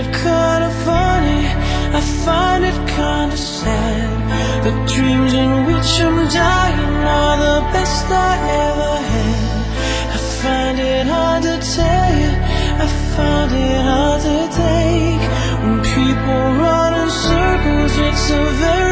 it kinda funny, I find it kinda sad. The dreams in which I'm dying are the best I ever had. I find it hard to tell you, I find it hard to take. When people run in circles, it's a very